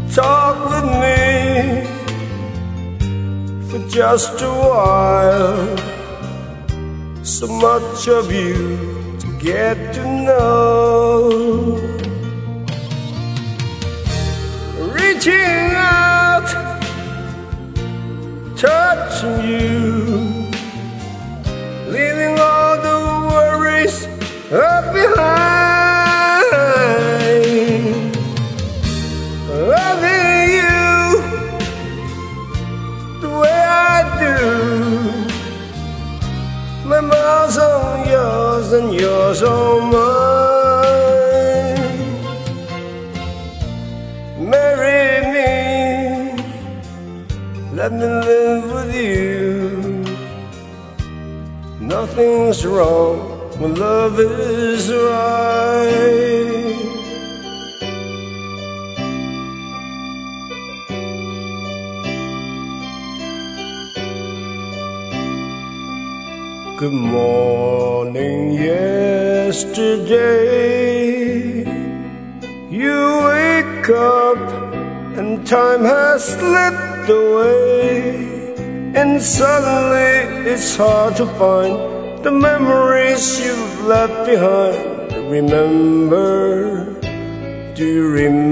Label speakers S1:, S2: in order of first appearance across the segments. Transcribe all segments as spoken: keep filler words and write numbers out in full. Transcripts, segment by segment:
S1: talk with me for just a while. So much of you to get to know. Reaching out, touching you, leaving all the worries up behind. Loving you the way I do. My miles on yours and yours on mine. Marry me, let me live with you. Nothing's wrong when love is right. Good morning, yesterday. You wake up and time has slipped away, and suddenly it's hard to find the memories you've left behind. Remember, do you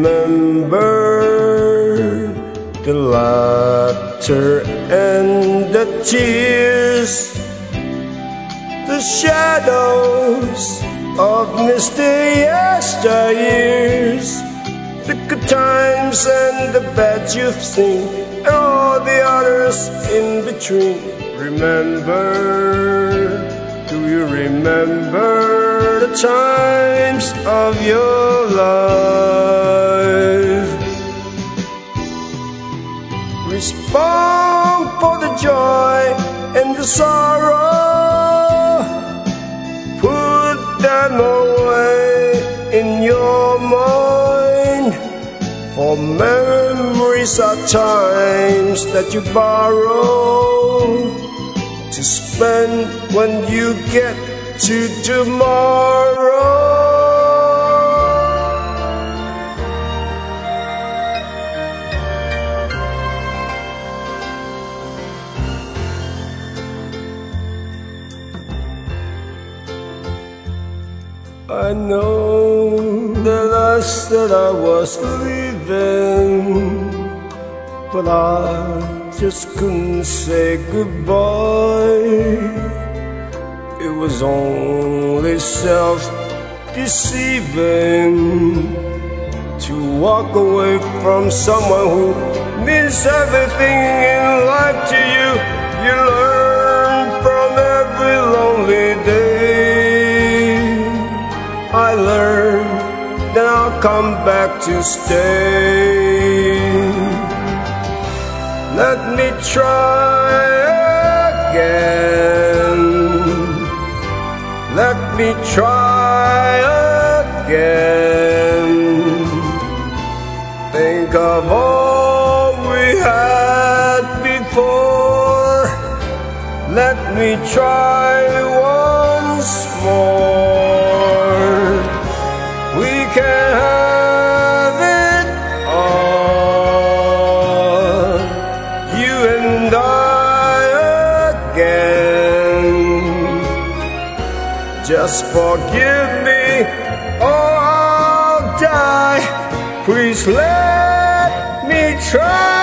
S1: remember the laughter and the tears? The shadows of misty yesteryears, the good times and the bad you've seen, and all the others in between. Remember, do you remember the times of your life? Respond for the joy and the sorrow. Them away in your mind, for memories are times that you borrow to spend when you get to tomorrow. I know that I said I was leaving, but I just couldn't say goodbye. It was only self-deceiving to walk away from someone who means everything in life to you. You learn from every lonely day. I learned, then I'll come back to stay. Let me try again. Let me try again. Think of all we had before. Let me try once more. We can have it all, you and I again. Just forgive me or I'll die. Please let me try.